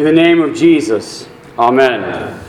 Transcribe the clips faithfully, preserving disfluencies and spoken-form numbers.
the name of Jesus, Amen. Amen.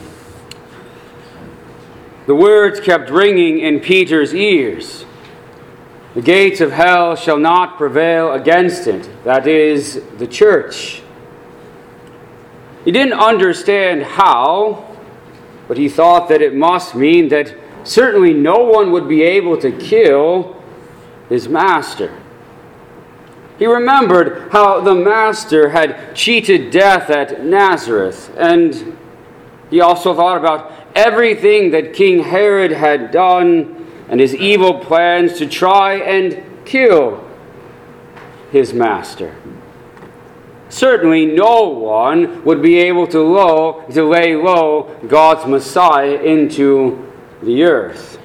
The words kept ringing in Peter's ears. The gates of hell shall not prevail against it. That is, the church. He didn't understand how, but he thought that it must mean that certainly no one would be able to kill his master. He remembered how the master had cheated death at Nazareth, and he also thought about everything that King Herod had done and his evil plans to try and kill his master. Certainly no one would be able to, low, to lay low God's Messiah into the earth.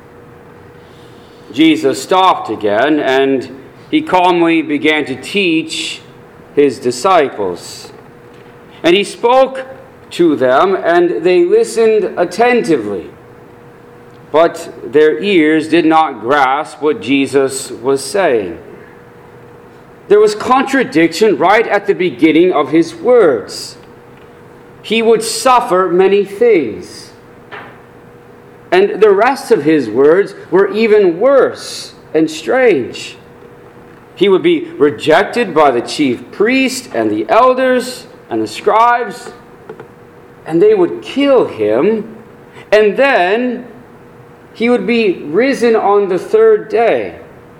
Jesus stopped again, and he calmly began to teach his disciples. And he spoke to them, and they listened attentively. But their ears did not grasp what Jesus was saying. There was contradiction right at the beginning of his words. He would suffer many things. And the rest of his words were even worse and strange. He would be rejected by the chief priest and the elders and the scribes, and they would kill him, and then he would be risen on the third day.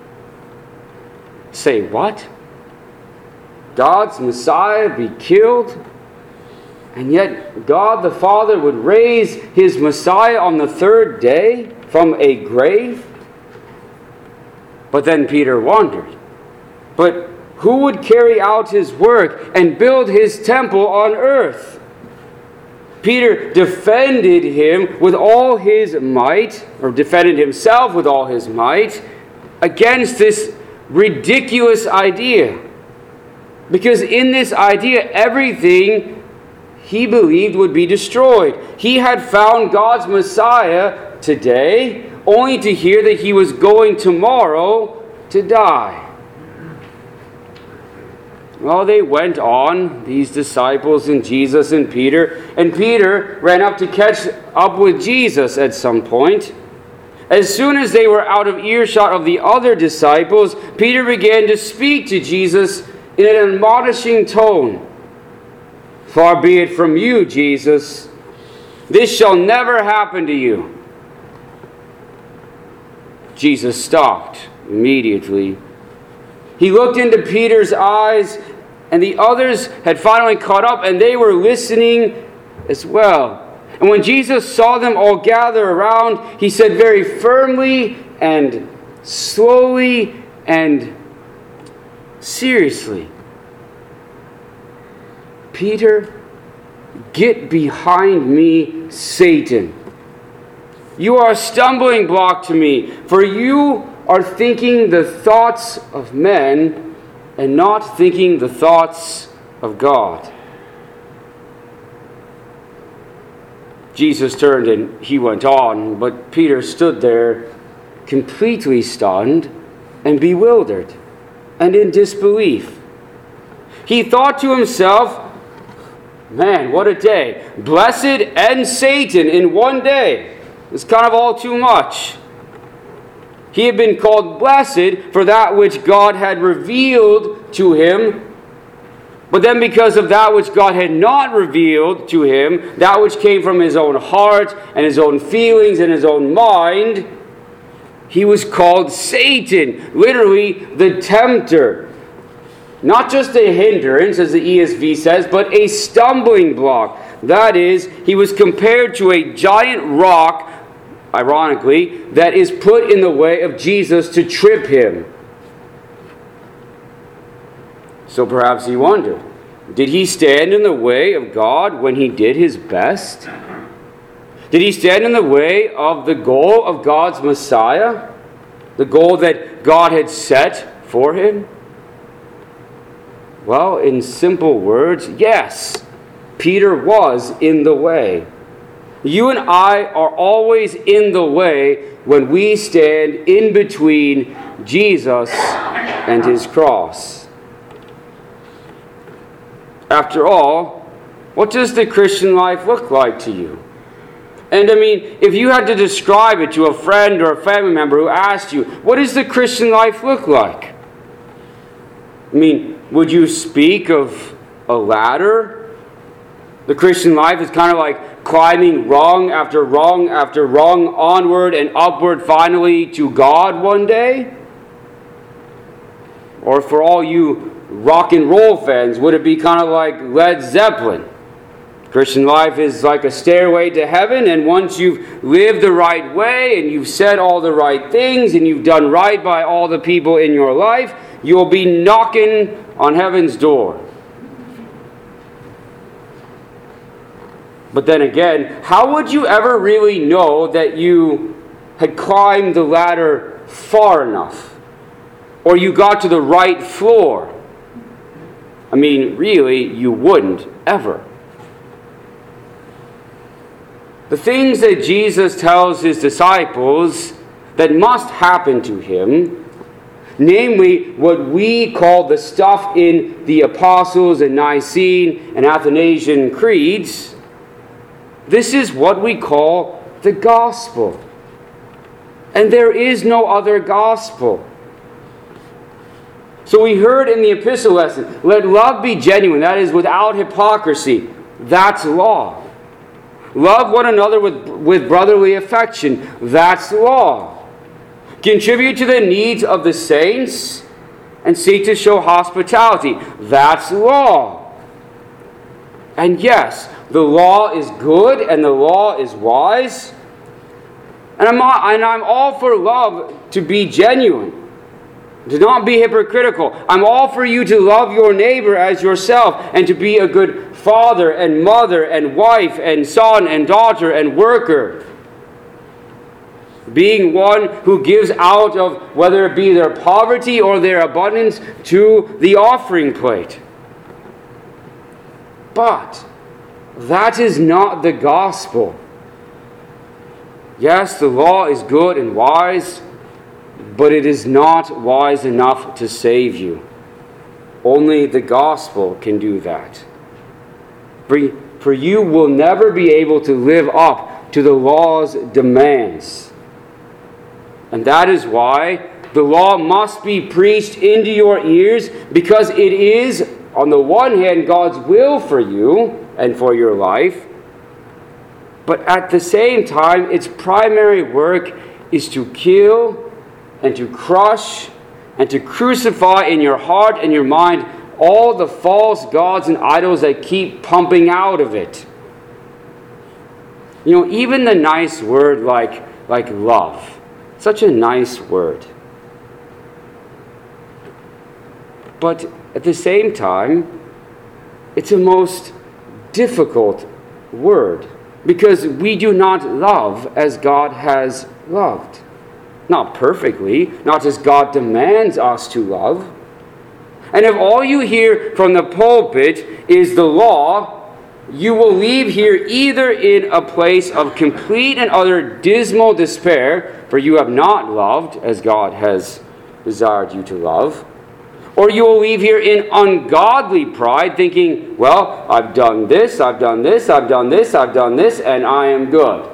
Say what? God's Messiah be killed? And yet God the Father would raise his Messiah on the third day from a grave? But then Peter wondered, but who would carry out his work and build his temple on earth? Peter defended him with all his might, or defended himself with all his might, against this ridiculous idea. Because in this idea, everything he believed would be destroyed. He had found God's Messiah today, only to hear that he was going tomorrow to die. Well, they went on, these disciples and Jesus and Peter, and Peter ran up to catch up with Jesus at some point. As soon as they were out of earshot of the other disciples, Peter began to speak to Jesus in an admonishing tone. Far be it from you, Jesus. This shall never happen to you. Jesus stopped immediately. He looked into Peter's eyes, and the others had finally caught up, and they were listening as well. And when Jesus saw them all gather around, he said very firmly and slowly and seriously, Peter, get behind me, Satan. You are a stumbling block to me, for you are thinking the thoughts of men and not thinking the thoughts of God. Jesus turned and he went on, but Peter stood there completely stunned and bewildered and in disbelief. He thought to himself, man, what a day. Blessed and Satan in one day. It's kind of all too much. He had been called blessed for that which God had revealed to him. But then because of that which God had not revealed to him, that which came from his own heart and his own feelings and his own mind, he was called Satan, literally the tempter. Not just a hindrance, as the E S V says, but a stumbling block. That is, he was compared to a giant rock, ironically, that is put in the way of Jesus to trip him. So perhaps he wondered, did he stand in the way of God when he did his best? Did he stand in the way of the goal of God's Messiah? The goal that God had set for him? Well, in simple words, yes, Peter was in the way. You and I are always in the way when we stand in between Jesus and his cross. After all, What does the Christian life look like to you? And I mean, if you had to describe it to a friend or a family member who asked you, what does the Christian life look like? I mean, would you speak of a ladder? The Christian life is kind of like climbing rung after rung after rung onward and upward finally to God one day? Or for all you rock and roll fans, would it be kind of like Led Zeppelin? Christian life is like a stairway to heaven, and once you've lived the right way and you've said all the right things and you've done right by all the people in your life, you'll be knocking on heaven's door. But then again, how would you ever really know that you had climbed the ladder far enough? Or you got to the right floor? I mean, really, you wouldn't ever. The things that Jesus tells his disciples that must happen to him, namely what we call the stuff in the Apostles' and Nicene and Athanasian creeds, this is what we call the gospel. And there is no other gospel. So we heard in the epistle lesson, let love be genuine, that is without hypocrisy. That's law. Love one another with, with brotherly affection. That's law. Contribute to the needs of the saints and seek to show hospitality. That's law. And yes, the law is good and the law is wise. And I'm, and I'm all for love to be genuine. To not be hypocritical. I'm all for you to love your neighbor as yourself and to be a good father and mother and wife and son and daughter and worker. Being one who gives out of whether it be their poverty or their abundance to the offering plate. But that is not the gospel. Yes, the law is good and wise, but it is not wise enough to save you. Only the gospel can do that. For, for you will never be able to live up to the law's demands. And that is why the law must be preached into your ears, because it is, on the one hand, God's will for you and for your life. But at the same time, its primary work is to kill and to crush and to crucify in your heart and your mind all the false gods and idols that keep pumping out of it. You know, even the nice word like, like love, such a nice word. But at the same time, it's a most difficult word because we do not love as God has loved. Not perfectly, not as God demands us to love. And if all you hear from the pulpit is the law, you will leave here either in a place of complete and utter dismal despair, for you have not loved as God has desired you to love, or you will leave here in ungodly pride, thinking, well, I've done this, I've done this, I've done this, I've done this, and I am good.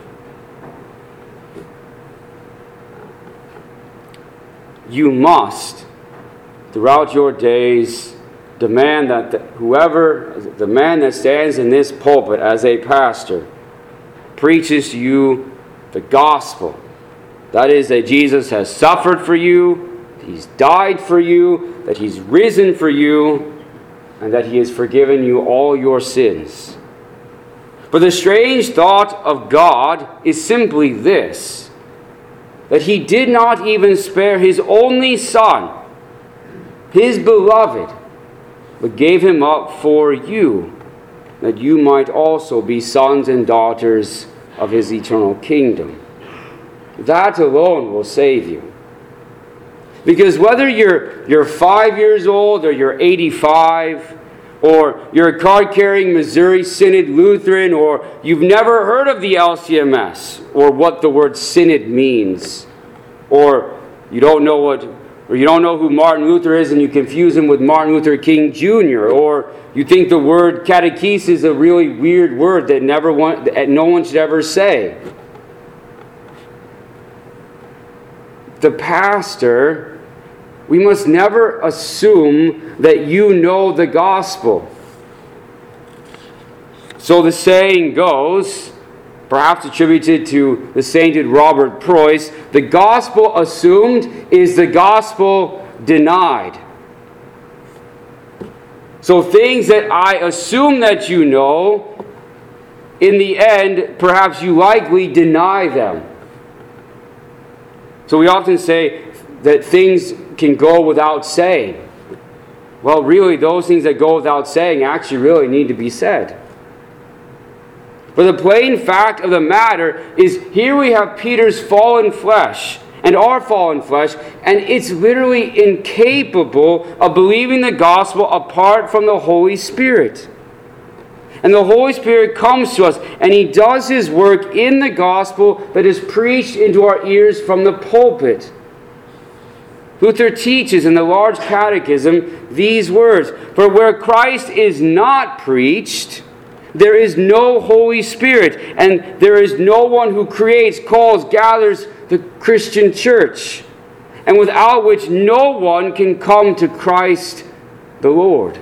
You must, throughout your days, demand that the, whoever, the man that stands in this pulpit as a pastor, preaches to you the gospel. That is, that Jesus has suffered for you, He's died for you, that He's risen for you, and that He has forgiven you all your sins. But the strange thought of God is simply this, that He did not even spare His only Son, His beloved, but gave Him up for you, that you might also be sons and daughters of His eternal kingdom. That alone will save you. Because whether you're, you're five years old or you're eighty-five, or you're a card-carrying Missouri Synod Lutheran, or you've never heard of the L C M S, or what the word synod means, or you don't know what Or you don't know who Martin Luther is and you confuse him with Martin Luther King Junior Or you think the word catechesis is a really weird word that never one, that no one should ever say. The pastor, we must never assume that you know the gospel. So the saying goes, perhaps attributed to the sainted Robert Preuss, the gospel assumed is the gospel denied. So things that I assume that you know, in the end, perhaps you likely deny them. So we often say that things can go without saying. Well, really, those things that go without saying actually really need to be said. But the plain fact of the matter is, here we have Peter's fallen flesh and our fallen flesh, and it's literally incapable of believing the gospel apart from the Holy Spirit. And the Holy Spirit comes to us, and He does His work in the gospel that is preached into our ears from the pulpit. Luther teaches in the Large Catechism these words, "For where Christ is not preached, there is no Holy Spirit, and there is no one who creates, calls, gathers the Christian church, and without which no one can come to Christ the Lord."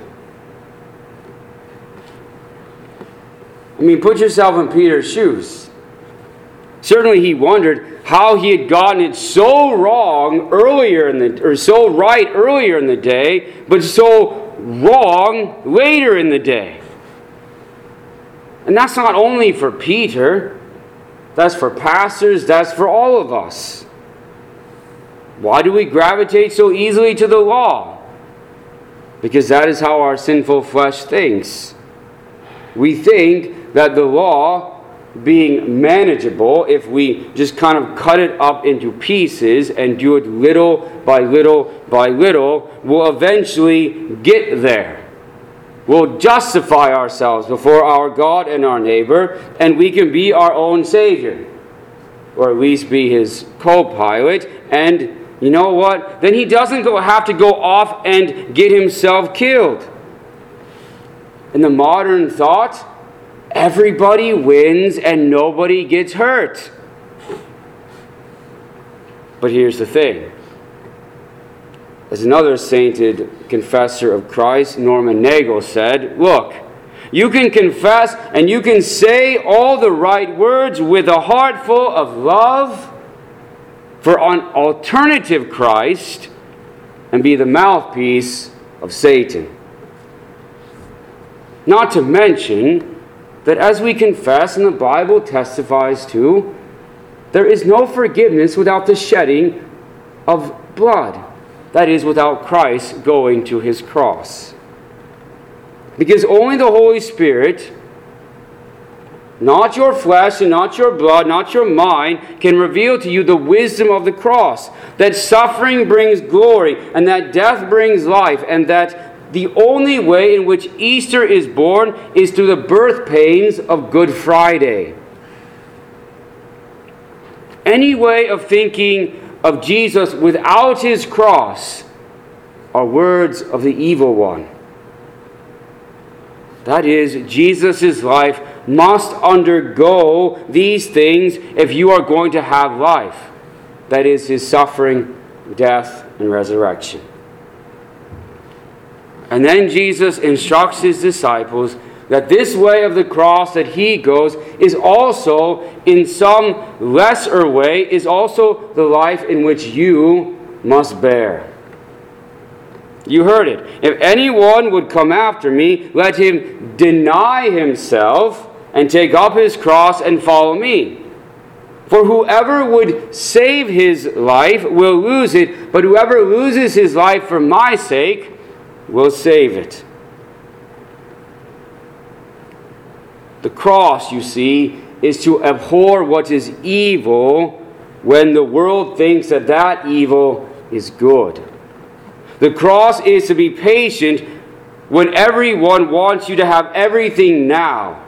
I mean, put yourself in Peter's shoes. Certainly he wondered how he had gotten it so wrong earlier in the, or so right earlier in the day, but so wrong later in the day. And that's not only for Peter, that's for pastors, that's for all of us. Why do we gravitate so easily to the law? Because that is how our sinful flesh thinks. We think that the law, being manageable, if we just kind of cut it up into pieces and do it little by little by little, will eventually get there. We'll justify ourselves before our God and our neighbor, and we can be our own Savior. Or at least be His co-pilot. And you know what? Then He doesn't go, have to go off and get Himself killed. In the modern thought, everybody wins and nobody gets hurt. But here's the thing. As another sainted confessor of Christ, Norman Nagel, said, "Look, you can confess and you can say all the right words with a heart full of love for an alternative Christ and be the mouthpiece of Satan." Not to mention that as we confess and the Bible testifies to, there is no forgiveness without the shedding of blood. That is, without Christ going to His cross. Because only the Holy Spirit, not your flesh and not your blood, not your mind, can reveal to you the wisdom of the cross. That suffering brings glory, and that death brings life, and that the only way in which Easter is born is through the birth pains of Good Friday. Any way of thinking of Jesus without His cross are words of the evil one. That is, Jesus' life must undergo these things if you are going to have life. That is, His suffering, death, and resurrection. And then Jesus instructs His disciples that this way of the cross that He goes is also, in some lesser way, is also the life in which you must bear. You heard it. If anyone would come after me, let him deny himself and take up his cross and follow me. For whoever would save his life will lose it, but whoever loses his life for my sake will save it. The cross, you see, is to abhor what is evil when the world thinks that that evil is good. The cross is to be patient when everyone wants you to have everything now.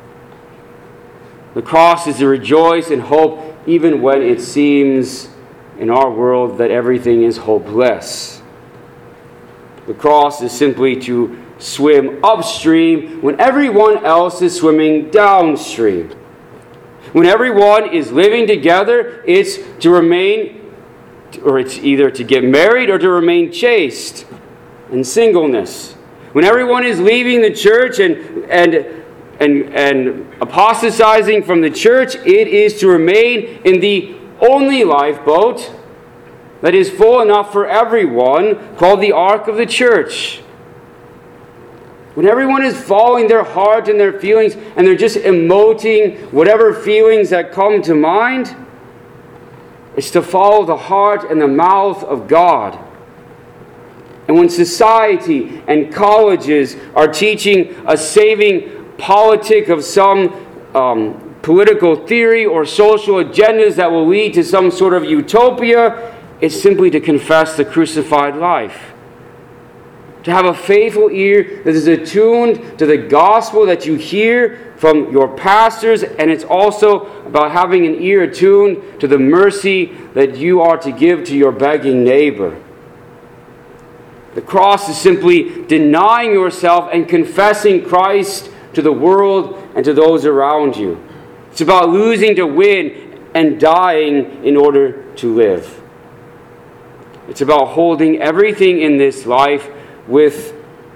The cross is to rejoice and hope even when it seems in our world that everything is hopeless. The cross is simply to swim upstream when everyone else is swimming downstream. When everyone is living together, it's to remain, or it's either to get married or to remain chaste and singleness. When everyone is leaving the church and and and and apostatizing from the church, it is to remain in the only lifeboat that is full enough for everyone, called the Ark of the Church. When everyone is following their heart and their feelings, and they're just emoting whatever feelings that come to mind, it's to follow the heart and the mouth of God. And when society and colleges are teaching a saving politic of some um, political theory or social agendas that will lead to some sort of utopia, it's simply to confess the crucified life. To have a faithful ear that is attuned to the gospel that you hear from your pastors, and it's also about having an ear attuned to the mercy that you are to give to your begging neighbor. The cross is simply denying yourself and confessing Christ to the world and to those around you. It's about losing to win and dying in order to live. It's about holding everything in this life with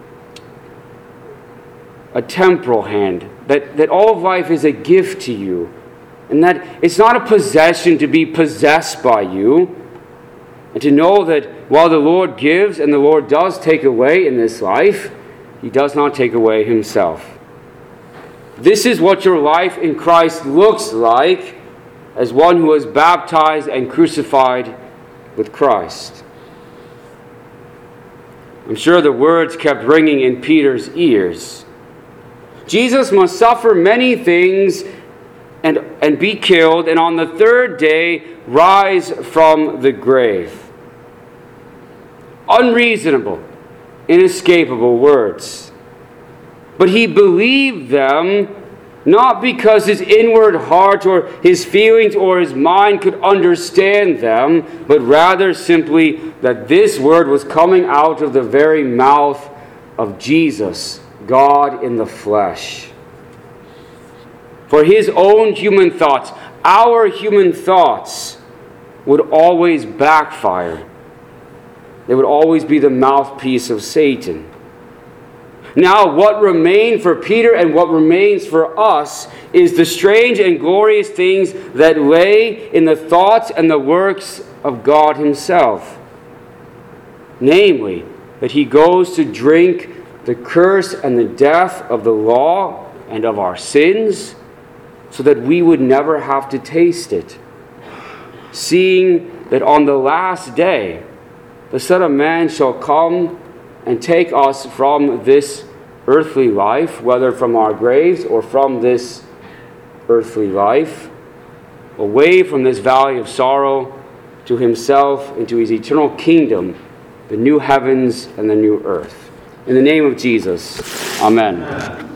a temporal hand, that, that all of life is a gift to you, and that it's not a possession to be possessed by you, and to know that while the Lord gives and the Lord does take away in this life, He does not take away Himself. This is what your life in Christ looks like as one who was baptized and crucified with Christ. I'm sure the words kept ringing in Peter's ears. Jesus must suffer many things and, and be killed, and on the third day rise from the grave. Unreasonable, inescapable words. But he believed them not because his inward heart or his feelings or his mind could understand them, but rather simply that this word was coming out of the very mouth of Jesus, God in the flesh. For his own human thoughts, our human thoughts, would always backfire. They would always be the mouthpiece of Satan. Now, what remained for Peter and what remains for us is the strange and glorious things that lay in the thoughts and the works of God Himself. Namely, that He goes to drink the curse and the death of the law and of our sins, so that we would never have to taste it. Seeing that on the last day, the Son of Man shall come and take us from this earthly life, whether from our graves or from this earthly life, away from this valley of sorrow to Himself, into His eternal kingdom, the new heavens and the new earth. In the name of Jesus, amen.